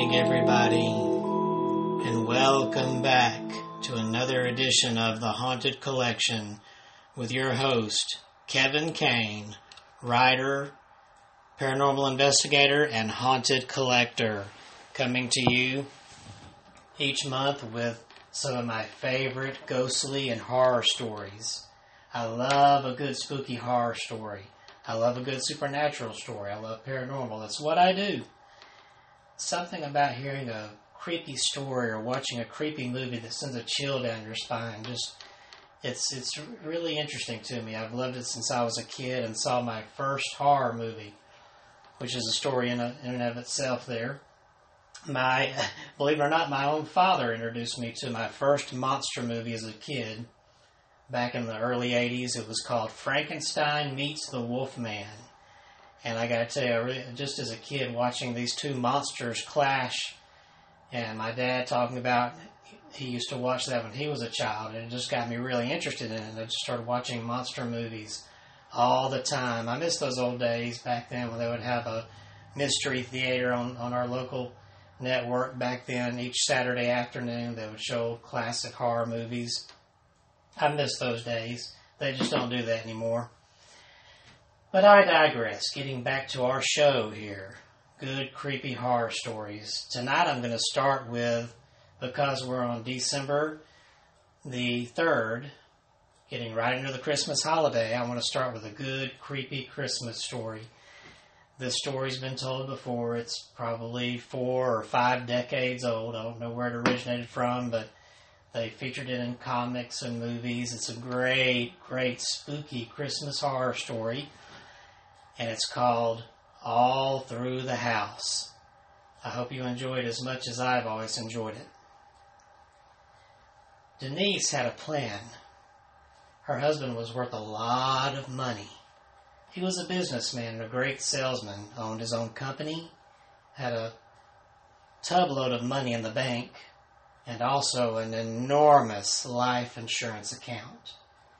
evening, everybody, and welcome back to another edition of The Haunted Collection with your host, Kevin Kane, writer, paranormal investigator, and haunted collector, coming to you each month with some of my favorite ghostly and horror stories. I love a good spooky horror story. I love a good supernatural story. I love paranormal. That's what I do. Something about hearing a creepy story or watching a creepy movie that sends a chill down your spine. It's really interesting to me. I've loved it since I was a kid and saw my first horror movie, which is a story in and of itself there. Believe it or not, my own father introduced me to my first monster movie as a kid. Back in the early 80s, it was called Frankenstein Meets the Wolfman. And I gotta tell you, just as a kid, watching these two monsters clash, and my dad talking about he used to watch that when he was a child, and it just got me really interested in it. I just started watching monster movies all the time. I miss those old days back then when they would have a mystery theater on our local network. Back then, each Saturday afternoon, they would show classic horror movies. I miss those days. They just don't do that anymore. But I digress. Getting back to our show here. Good, creepy horror stories. Tonight I'm going to start with, because we're on December the 3rd, getting right into the Christmas holiday, I want to start with a good, creepy Christmas story. This story's been told before. It's probably 4 or 5 decades old. I don't know where it originated from, but they featured it in comics and movies. It's a great, great spooky Christmas horror story. And it's called All Through the House. I hope you enjoy it as much as I've always enjoyed it. Denise had a plan. Her husband was worth a lot of money. He was a businessman and a great salesman, owned his own company, had a tubload of money in the bank, and also an enormous life insurance account.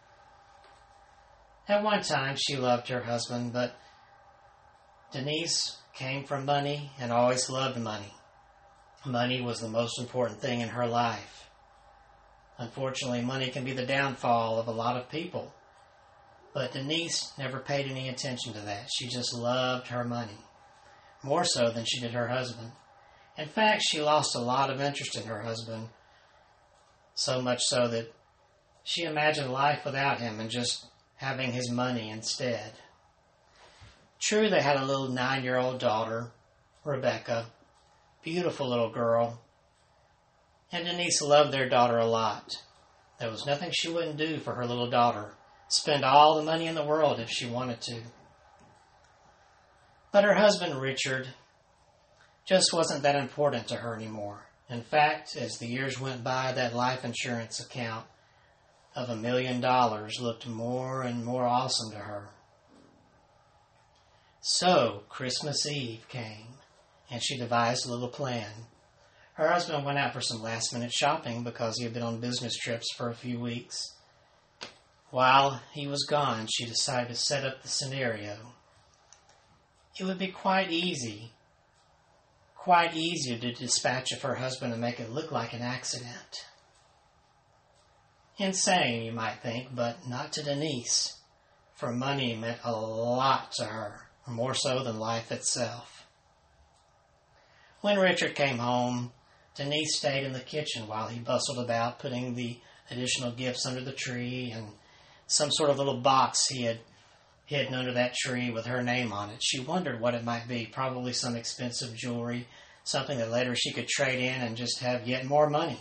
At one time, she loved her husband, but Denise came from money and always loved money. Money was the most important thing in her life. Unfortunately, money can be the downfall of a lot of people. But Denise never paid any attention to that. She just loved her money, more so than she did her husband. In fact, she lost a lot of interest in her husband, so much so that she imagined life without him and just having his money instead. True, they had a little 9-year-old daughter, Rebecca, beautiful little girl, and Denise loved their daughter a lot. There was nothing she wouldn't do for her little daughter, spend all the money in the world if she wanted to. But her husband, Richard, just wasn't that important to her anymore. In fact, as the years went by, that life insurance account of $1 million looked more and more awesome to her. So, Christmas Eve came, and she devised a little plan. Her husband went out for some last-minute shopping because he had been on business trips for a few weeks. While he was gone, she decided to set up the scenario. It would be quite easy to dispatch of her husband and make it look like an accident. Insane, you might think, but not to Denise, for money meant a lot to her, more so than life itself. When Richard came home, Denise stayed in the kitchen while he bustled about putting the additional gifts under the tree and some sort of little box he had hidden under that tree with her name on it. She wondered what it might be, probably some expensive jewelry, something that later she could trade in and just have yet more money.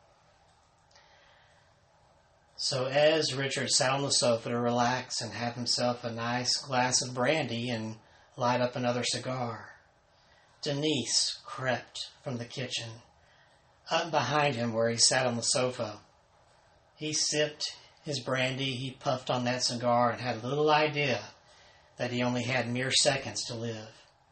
So as Richard sat on the sofa to relax and have himself a nice glass of brandy and light up another cigar, Denise crept from the kitchen, up behind him where he sat on the sofa. He sipped his brandy, he puffed on that cigar, and had little idea that he only had mere seconds to live.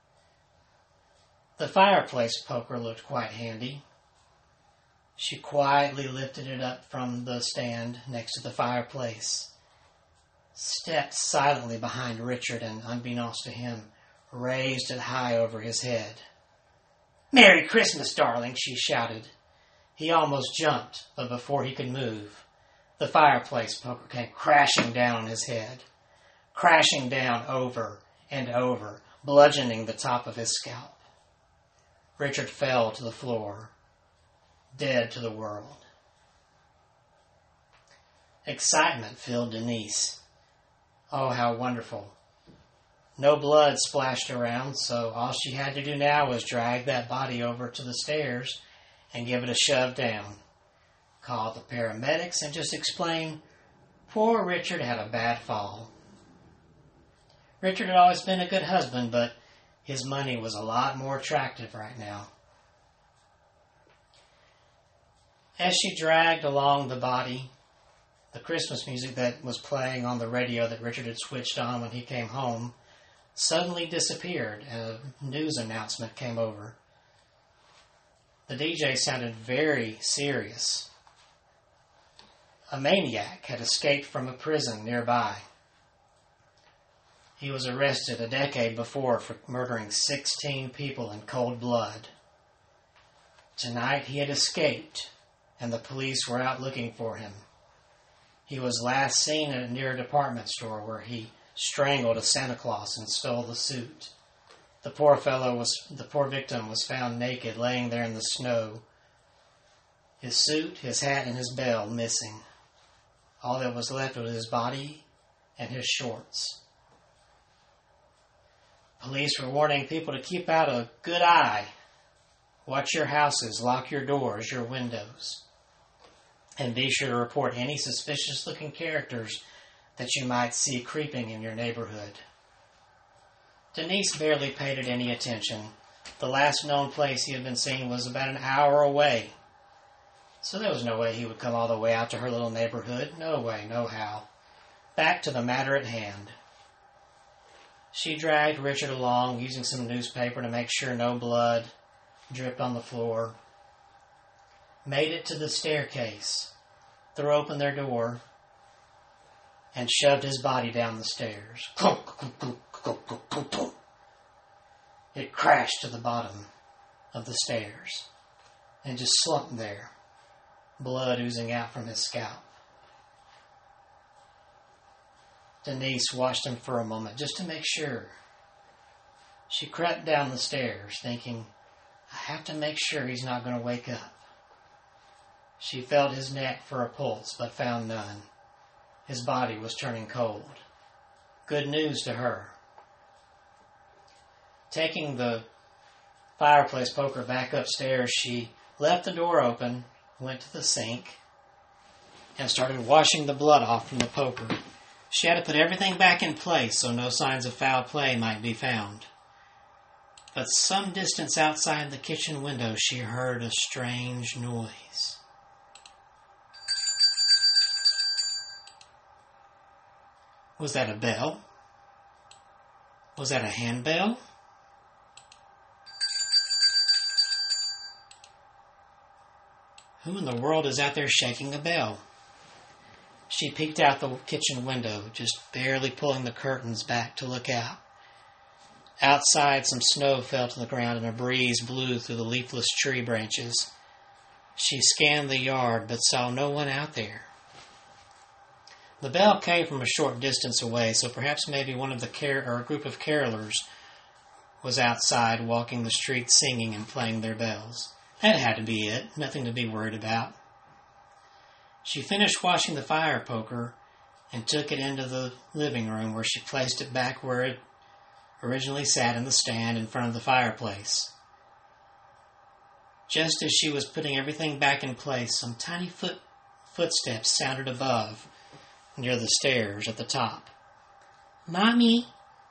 The fireplace poker looked quite handy. She quietly lifted it up from the stand next to the fireplace, stepped silently behind Richard, and, unbeknownst to him, raised it high over his head. "Merry Christmas, darling," she shouted. He almost jumped, but before he could move, the fireplace poker came crashing down on his head, crashing down over and over, bludgeoning the top of his scalp. Richard fell to the floor, dead to the world. Excitement filled Denise. Oh, how wonderful. No blood splashed around, so all she had to do now was drag that body over to the stairs and give it a shove down. Call the paramedics and just explain poor Richard had a bad fall. Richard had always been a good husband, but his money was a lot more attractive right now. As she dragged along the body, the Christmas music that was playing on the radio that Richard had switched on when he came home suddenly disappeared and a news announcement came over. The DJ sounded very serious. A maniac had escaped from a prison nearby. He was arrested a decade before for murdering 16 people in cold blood. Tonight he had escaped, and the police were out looking for him. He was last seen near a department store where he strangled a Santa Claus and stole the suit. The poor victim was found naked, laying there in the snow. His suit, his hat, and his bell missing. All that was left was his body and his shorts. Police were warning people to keep out a good eye. Watch your houses, lock your doors, your windows. And be sure to report any suspicious-looking characters that you might see creeping in your neighborhood. Denise barely paid it any attention. The last known place he had been seen was about an hour away. So there was no way he would come all the way out to her little neighborhood. No way, no how. Back to the matter at hand. She dragged Richard along, using some newspaper to make sure no blood dripped on the floor. Made it to the staircase, threw open their door, and shoved his body down the stairs. Clunk, clunk, clunk, clunk, clunk, clunk, clunk. It crashed to the bottom of the stairs and just slumped there, blood oozing out from his scalp. Denise watched him for a moment just to make sure. She crept down the stairs, thinking, I have to make sure he's not going to wake up. She felt his neck for a pulse, but found none. His body was turning cold. Good news to her. Taking the fireplace poker back upstairs, she left the door open, went to the sink, and started washing the blood off from the poker. She had to put everything back in place so no signs of foul play might be found. But some distance outside the kitchen window, she heard a strange noise. Was that a bell? Was that a handbell? Who in the world is out there shaking a bell? She peeked out the kitchen window, just barely pulling the curtains back to look out. Outside, some snow fell to the ground and a breeze blew through the leafless tree branches. She scanned the yard, but saw no one out there. The bell came from a short distance away, so perhaps maybe one of a group of carolers was outside walking the street singing and playing their bells. That had to be it. Nothing to be worried about. She finished washing the fire poker and took it into the living room where she placed it back where it originally sat in the stand in front of the fireplace. Just as she was putting everything back in place, some tiny footsteps sounded above, near the stairs at the top. Mommy,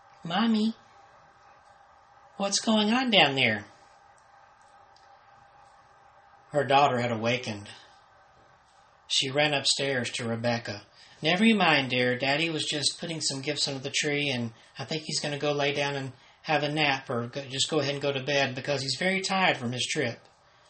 what's going on down there? Her daughter had awakened. She ran upstairs to Rebecca. Never you mind, dear. Daddy was just putting some gifts under the tree, and I think he's going to go lay down and have a nap, or just go ahead and go to bed, because he's very tired from his trip.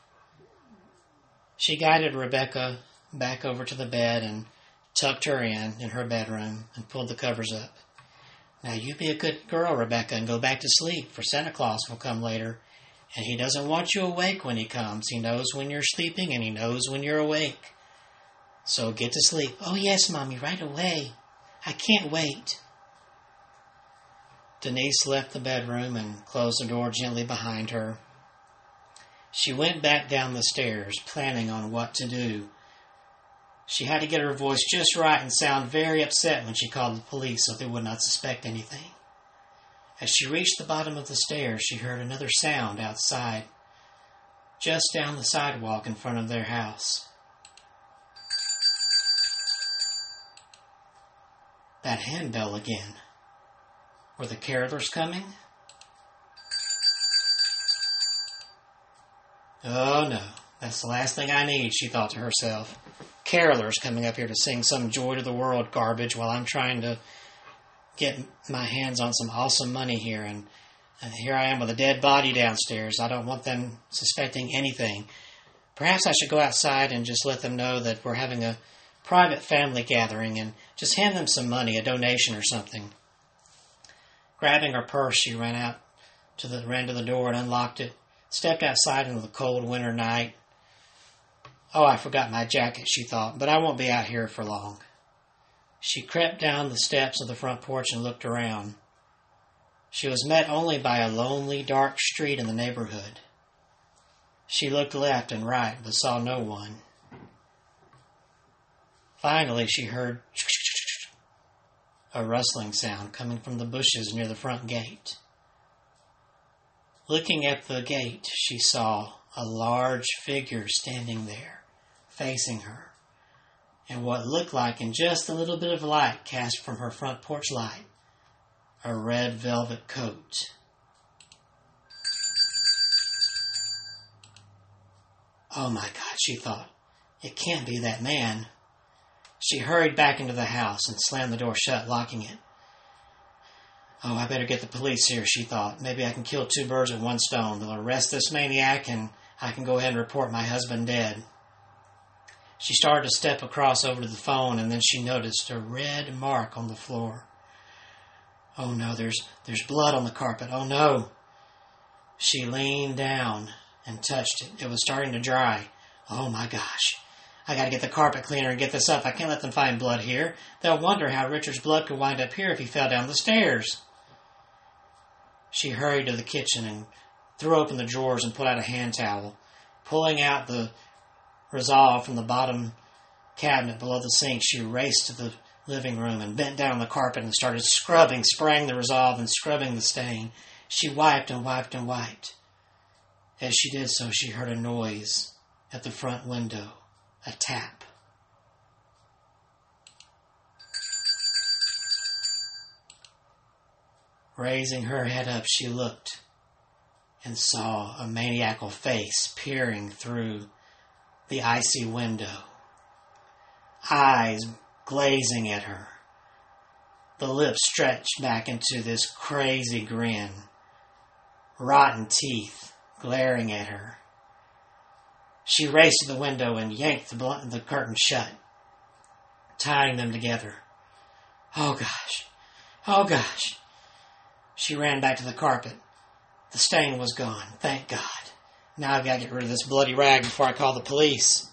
She guided Rebecca back over to the bed and tucked her in her bedroom, and pulled the covers up. Now you be a good girl, Rebecca, and go back to sleep, for Santa Claus will come later, And he doesn't want you awake when he comes. He knows when you're sleeping and he knows when you're awake. So get to sleep. Oh, yes, Mommy, right away. I can't wait. Denise left the bedroom and closed the door gently behind her. She went back down the stairs, planning on what to do. She had to get her voice just right and sound very upset when she called the police so they would not suspect anything. As she reached the bottom of the stairs, she heard another sound outside, just down the sidewalk in front of their house. That handbell again. Were the carolers coming? Oh no, that's the last thing I need, she thought to herself. Carolers coming up here to sing some joy to the world garbage while I'm trying to get my hands on some awesome money here, and here I am with a dead body downstairs. I don't want them suspecting anything. Perhaps I should go outside and just let them know that we're having a private family gathering and just hand them some money, a donation or something. Grabbing her purse, she ran to the door and unlocked it, stepped outside into the cold winter night. Oh, I forgot my jacket, she thought, but I won't be out here for long. She crept down the steps of the front porch and looked around. She was met only by a lonely, dark street in the neighborhood. She looked left and right, but saw no one. Finally, she heard a rustling sound coming from the bushes near the front gate. Looking at the gate, she saw a large figure standing there, facing her. And what looked like, in just a little bit of light cast from her front porch light, a red velvet coat. Oh my God, she thought. It can't be that man. She hurried back into the house and slammed the door shut, locking it. Oh, I better get the police here, she thought. Maybe I can kill two birds with one stone. They'll arrest this maniac and I can go ahead and report my husband dead. She started to step across over to the phone, and then she noticed a red mark on the floor. Oh no, there's blood on the carpet. Oh no. She leaned down and touched it. It was starting to dry. Oh my gosh. I gotta get the carpet cleaner and get this up. I can't let them find blood here. They'll wonder how Richard's blood could wind up here if he fell down the stairs. She hurried to the kitchen and threw open the drawers and pulled out a hand towel. Pulling out the Resolve from the bottom cabinet below the sink, she raced to the living room and bent down on the carpet and started spraying the Resolve and scrubbing the stain. She wiped and wiped and wiped. As she did so, she heard a noise at the front window, a tap. Raising her head up, she looked and saw a maniacal face peering through the icy window, eyes glazing at her, the lips stretched back into this crazy grin, rotten teeth glaring at her. She raced to the window and yanked the curtain shut, tying them together. Oh gosh, oh gosh. She ran back to the carpet. The stain was gone, thank God. Now I've got to get rid of this bloody rag before I call the police.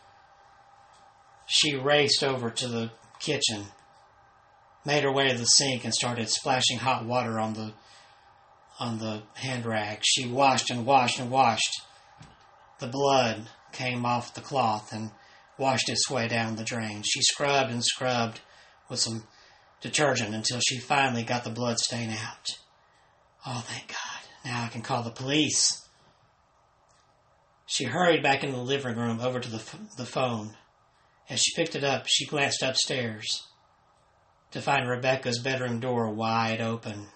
She raced over to the kitchen, made her way to the sink, and started splashing hot water on the hand rag. She washed and washed and washed. The blood came off the cloth and washed its way down the drain. She scrubbed and scrubbed with some detergent until she finally got the blood stain out. Oh, thank God. Now I can call the police. She hurried back into the living room over to the phone. As she picked it up, she glanced upstairs to find Rebecca's bedroom door wide open.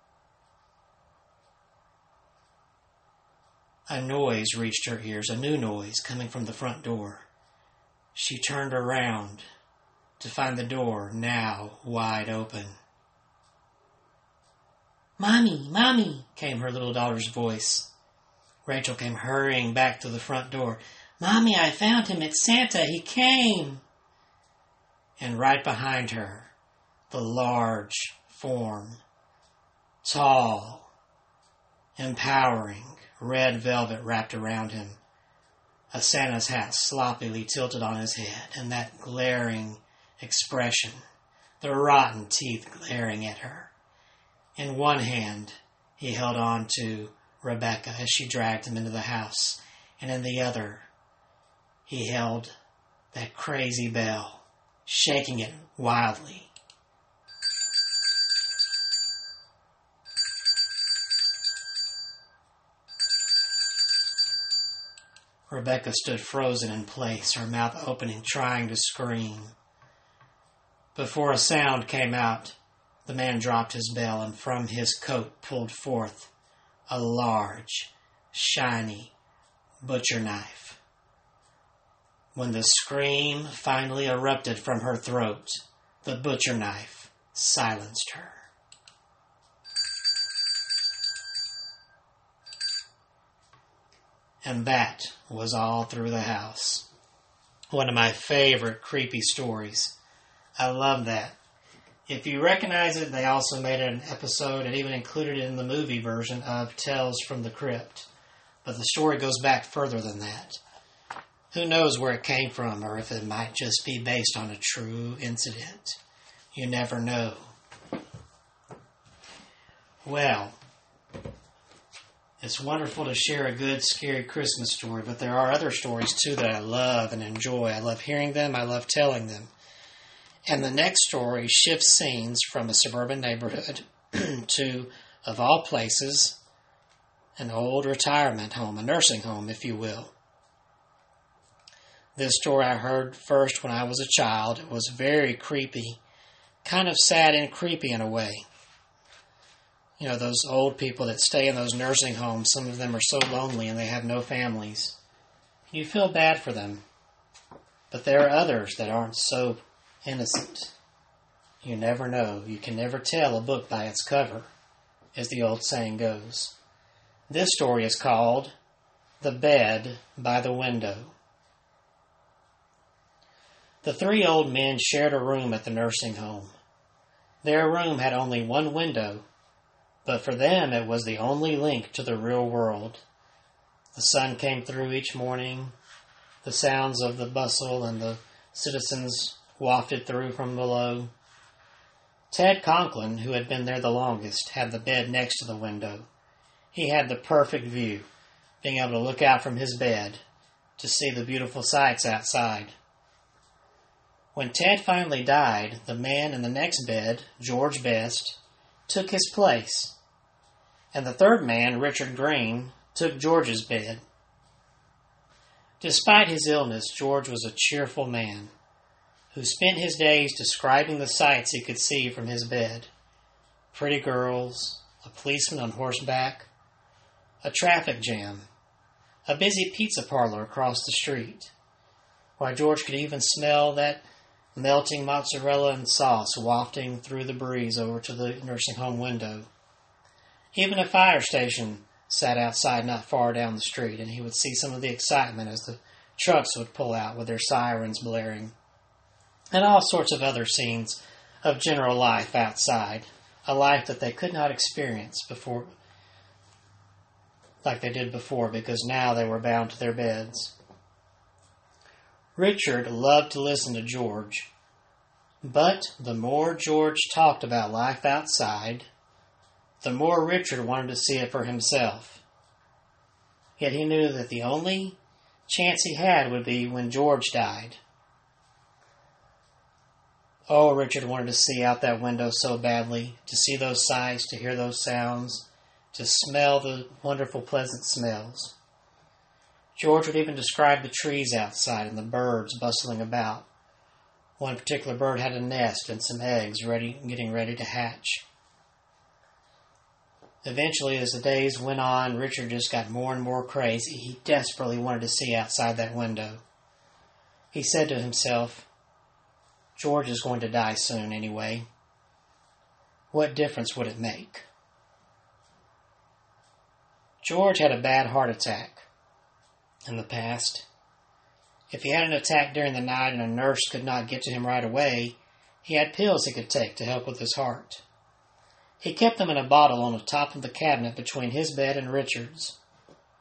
A noise reached her ears, a new noise coming from the front door. She turned around to find the door now wide open. "Mommy, Mommy," came her little daughter's voice. Rachel came hurrying back to the front door. "Mommy, I found him. It's Santa. He came." And right behind her, the large form, tall, empowering, red velvet wrapped around him, a Santa's hat sloppily tilted on his head, and that glaring expression, the rotten teeth glaring at her. In one hand, he held on to Rebecca as she dragged him into the house, and in the other, he held that crazy bell, shaking it wildly. Rebecca stood frozen in place, her mouth opening, trying to scream. Before a sound came out, the man dropped his bell and from his coat pulled forth a large, shiny butcher knife. When the scream finally erupted from her throat, the butcher knife silenced her. And that was all through the house. One of my favorite creepy stories. I love that. If you recognize it, they also made an episode and even included it in the movie version of Tales from the Crypt. But the story goes back further than that. Who knows where it came from, or if it might just be based on a true incident. You never know. Well, it's wonderful to share a good, scary Christmas story, but there are other stories, too, that I love and enjoy. I love hearing them. I love telling them. And the next story shifts scenes from a suburban neighborhood to, of all places, an old retirement home, a nursing home, if you will. This story I heard first when I was a child. It was very creepy, kind of sad and creepy in a way. You know, those old people that stay in those nursing homes, some of them are so lonely and they have no families. You feel bad for them. But there are others that aren't so innocent. You never know. You can never tell a book by its cover, as the old saying goes. This story is called The Bed by the Window. The three old men shared a room at the nursing home. Their room had only one window, but for them it was the only link to the real world. The sun came through each morning. The sounds of the bustle and the citizens wafted through from below. Ted Conklin, who had been there the longest, had the bed next to the window. He had the perfect view, being able to look out from his bed to see the beautiful sights outside. When Ted finally died, the man in the next bed, George Best, took his place, and the third man, Richard Green, took George's bed. Despite his illness, George was a cheerful man who spent his days describing the sights he could see from his bed. Pretty girls, a policeman on horseback, a traffic jam, a busy pizza parlor across the street. Why, George could even smell that melting mozzarella and sauce wafting through the breeze over to the nursing home window. Even a fire station sat outside not far down the street, and he would see some of the excitement as the trucks would pull out with their sirens blaring. And all sorts of other scenes of general life outside, a life that they could not experience before, like they did before, because now they were bound to their beds. Richard loved to listen to George, but the more George talked about life outside, the more Richard wanted to see it for himself. Yet he knew that the only chance he had would be when George died. Oh, Richard wanted to see out that window so badly, to see those sights, to hear those sounds, to smell the wonderful, pleasant smells. George would even describe the trees outside and the birds bustling about. One particular bird had a nest and some eggs getting ready to hatch. Eventually, as the days went on, Richard just got more and more crazy. He desperately wanted to see outside that window. He said to himself, George is going to die soon anyway. What difference would it make? George had a bad heart attack in the past. If he had an attack during the night and a nurse could not get to him right away, he had pills he could take to help with his heart. He kept them in a bottle on the top of the cabinet between his bed and Richard's.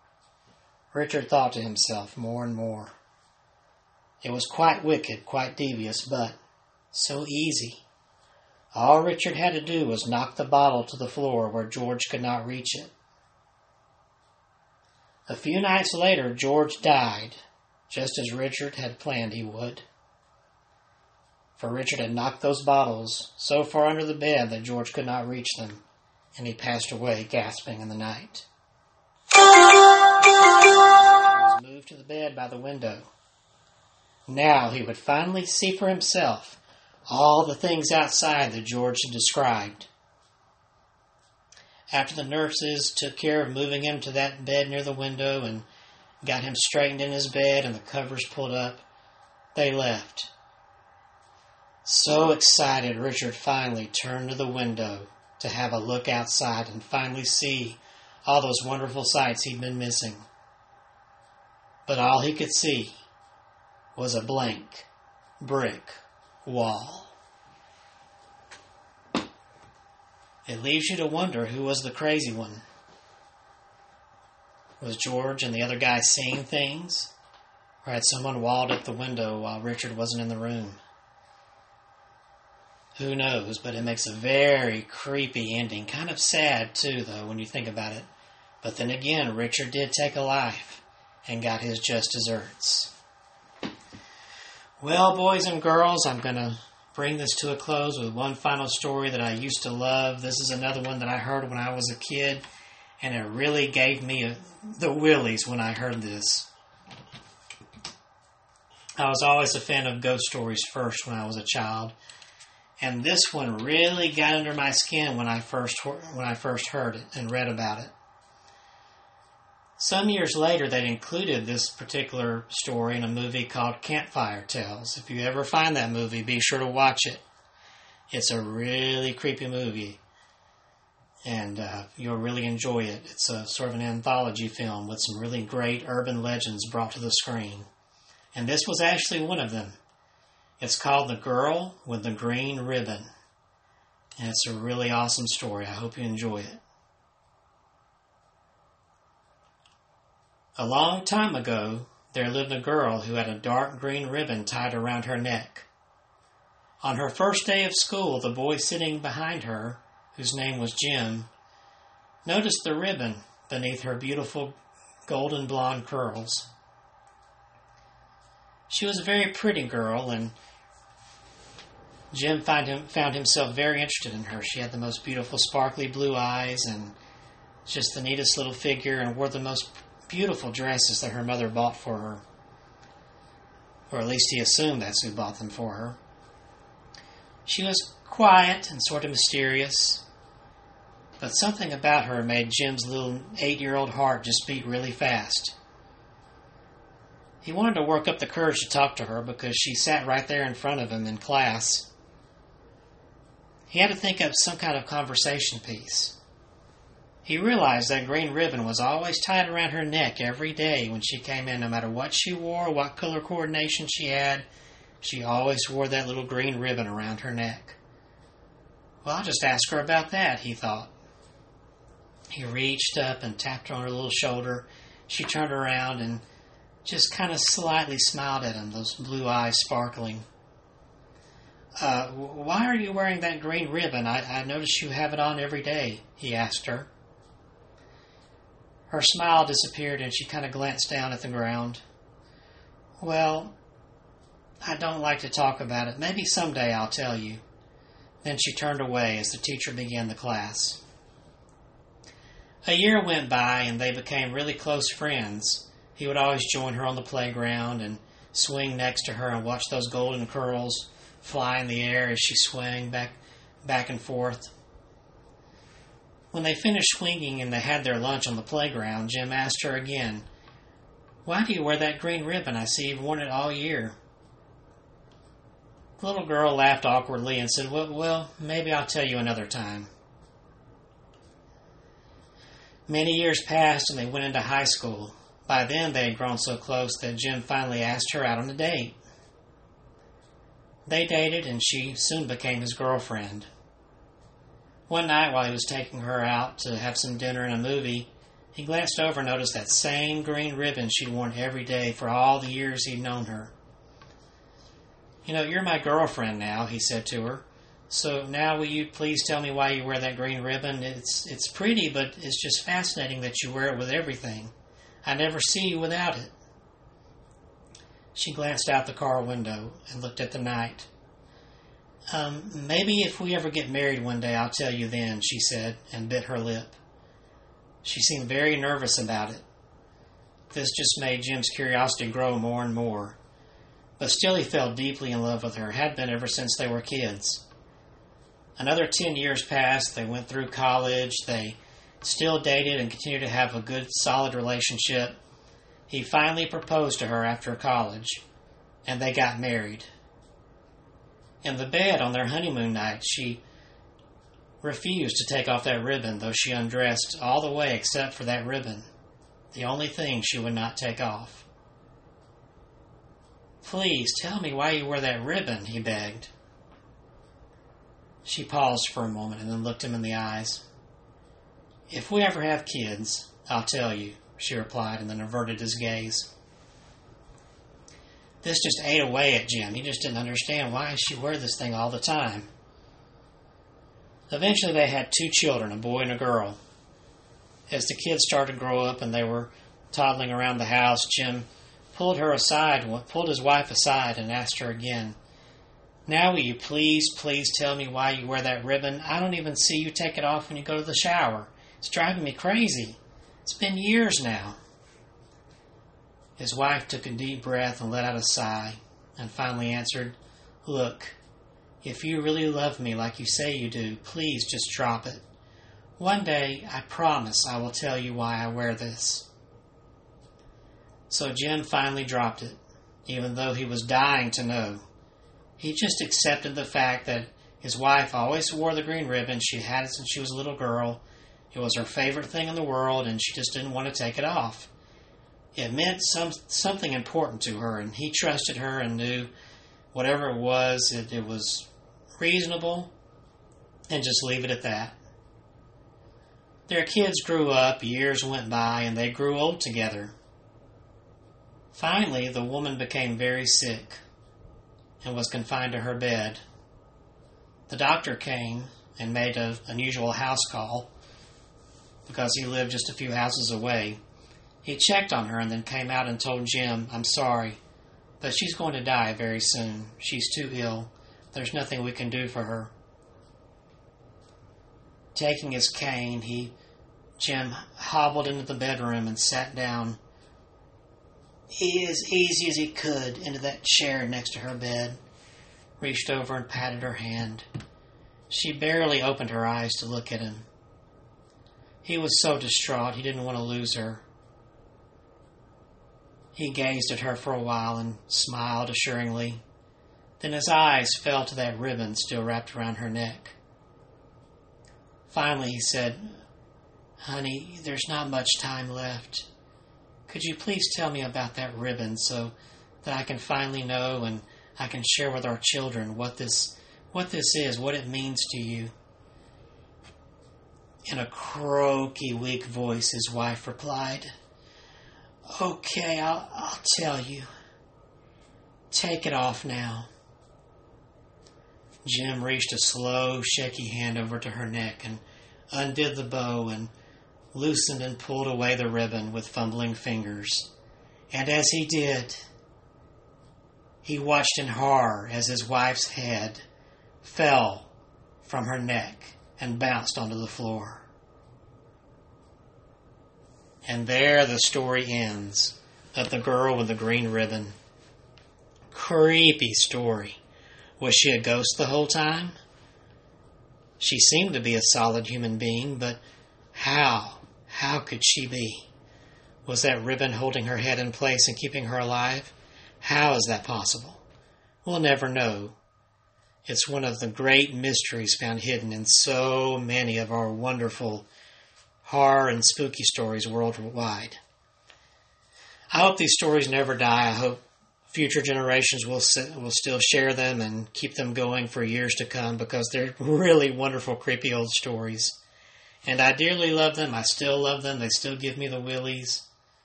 Richard thought to himself more and more. It was quite wicked, quite devious, but so easy. All Richard had to do was knock the bottle to the floor where George could not reach it. A few nights later, George died, just as Richard had planned he would. For Richard had knocked those bottles so far under the bed that George could not reach them, and he passed away gasping in the night. He was moved to the bed by the window. Now he would finally see for himself all the things outside that George had described. After the nurses took care of moving him to that bed near the window and got him straightened in his bed and the covers pulled up, they left. So excited, Richard finally turned to the window to have a look outside and finally see all those wonderful sights he'd been missing. But all he could see was a blank brick wall. It leaves you to wonder who was the crazy one. Was George and the other guy seeing things? Or had someone walled up the window while Richard wasn't in the room? Who knows, but it makes a very creepy ending. Kind of sad, too, though, when you think about it. But then again, Richard did take a life and got his just desserts. Well, boys and girls, I'm going to bring this to a close with one final story that I used to love. This is another one that I heard when I was a kid, and it really gave me the willies when I heard this. I was always a fan of ghost stories first when I was a child, and this one really got under my skin when I first heard it and read about it. Some years later, they included this particular story in a movie called Campfire Tales. If you ever find that movie, be sure to watch it. It's a really creepy movie, and you'll really enjoy it. It's a sort of an anthology film with some really great urban legends brought to the screen. And this was actually one of them. It's called The Girl with the Green Ribbon. And it's a really awesome story. I hope you enjoy it. A long time ago, there lived a girl who had a dark green ribbon tied around her neck. On her first day of school, the boy sitting behind her, whose name was Jim, noticed the ribbon beneath her beautiful golden blonde curls. She was a very pretty girl, and Jim found himself very interested in her. She had the most beautiful sparkly blue eyes and just the neatest little figure, and wore the most beautiful dresses that her mother bought for her. Or at least he assumed that's who bought them for her. She was quiet and sort of mysterious, but something about her made Jim's little 8-year-old heart just beat really fast. He wanted to work up the courage to talk to her because she sat right there in front of him in class. He had to think up some kind of conversation piece. He realized that green ribbon was always tied around her neck every day when she came in. No matter what she wore, what color coordination she had, she always wore that little green ribbon around her neck. Well, I'll just ask her about that, he thought. He reached up and tapped her on her little shoulder. She turned around and just kind of slightly smiled at him, those blue eyes sparkling. Why are you wearing that green ribbon? I notice you have it on every day, he asked her. Her smile disappeared and she kind of glanced down at the ground. Well, I don't like to talk about it. Maybe someday I'll tell you. Then she turned away as the teacher began the class. A year went by and they became really close friends. He would always join her on the playground and swing next to her and watch those golden curls fly in the air as she swung back and forth. When they finished swinging and they had their lunch on the playground, Jim asked her again, "Why do you wear that green ribbon? I see you've worn it all year." The little girl laughed awkwardly and said, Well, maybe I'll tell you another time." Many years passed and they went into high school. By then they had grown so close that Jim finally asked her out on a date. They dated and she soon became his girlfriend. One night while he was taking her out to have some dinner and a movie, He glanced over and noticed that same green ribbon she'd worn every day for all the years he'd known her. "You know, you're my girlfriend now," he said to her. "So now will you please tell me why you wear that green ribbon? It's pretty, but it's just fascinating that you wear it with everything. I never see you without it." She glanced out the car window and looked at the night. Maybe if we ever get married one day, I'll tell you then," she said, and bit her lip. She seemed very nervous about it. This just made Jim's curiosity grow more and more. But still he fell deeply in love with her, had been ever since they were kids. Another 10 years passed. They went through college. They still dated and continued to have a good, solid relationship. He finally proposed to her after college, and they got married. In the bed on their honeymoon night, she refused to take off that ribbon, though she undressed all the way except for that ribbon, the only thing she would not take off. "Please tell me why you wear that ribbon," he begged. She paused for a moment and then looked him in the eyes. "If we ever have kids, I'll tell you," she replied, and then averted his gaze. This just ate away at Jim. He just didn't understand why she wore this thing all the time. Eventually they had 2 children, a boy and a girl. As the kids started to grow up and they were toddling around the house, Jim pulled his wife aside and asked her again, "Now will you please tell me why you wear that ribbon? I don't even see you take it off when you go to the shower. It's driving me crazy. It's been years now." His wife took a deep breath and let out a sigh, and finally answered, "Look, if you really love me like you say you do, please just drop it. One day, I promise I will tell you why I wear this." So Jim finally dropped it, even though he was dying to know. He just accepted the fact that his wife always wore the green ribbon. She had it since she was a little girl. It was her favorite thing in the world, and she just didn't want to take it off. It meant something important to her, and he trusted her and knew whatever it was reasonable, and just leave it at that. Their kids grew up, years went by, and they grew old together. Finally, the woman became very sick and was confined to her bed. The doctor came and made an unusual house call because he lived just a few houses away. He checked on her and then came out and told Jim, "I'm sorry, but she's going to die very soon. She's too ill. There's nothing we can do for her." Taking his cane, Jim hobbled into the bedroom and sat down as easy as he could into that chair next to her bed, reached over and patted her hand. She barely opened her eyes to look at him. He was so distraught he didn't want to lose her. He gazed at her for a while and smiled assuringly. Then his eyes fell to that ribbon still wrapped around her neck. Finally he said, "Honey, there's not much time left. Could you please tell me about that ribbon so that I can finally know and I can share with our children what this is, what it means to you?" In a croaky, weak voice, his wife replied, "Okay, I'll tell you. Take it off now." Jim reached a slow, shaky hand over to her neck and undid the bow and loosened and pulled away the ribbon with fumbling fingers. And as he did, he watched in horror as his wife's head fell from her neck and bounced onto the floor. And there the story ends, of the girl with the green ribbon. Creepy story. Was she a ghost the whole time? She seemed to be a solid human being, but how? How could she be? Was that ribbon holding her head in place and keeping her alive? How is that possible? We'll never know. It's one of the great mysteries found hidden in so many of our wonderful horror and spooky stories worldwide. I hope these stories never die. I hope future generations will still share them and keep them going for years to come because they're really wonderful, creepy old stories. And I dearly love them. I still love them. They still give me the willies.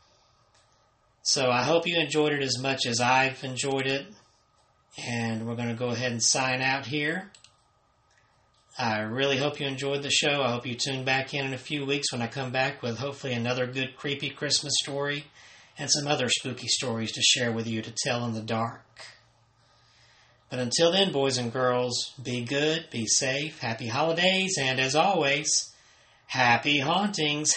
So I hope you enjoyed it as much as I've enjoyed it. And we're going to go ahead and sign out here. I really hope you enjoyed the show. I hope you tune back in a few weeks when I come back with hopefully another good creepy Christmas story and some other spooky stories to share with you to tell in the dark. But until then, boys and girls, be good, be safe, happy holidays, and as always, happy hauntings.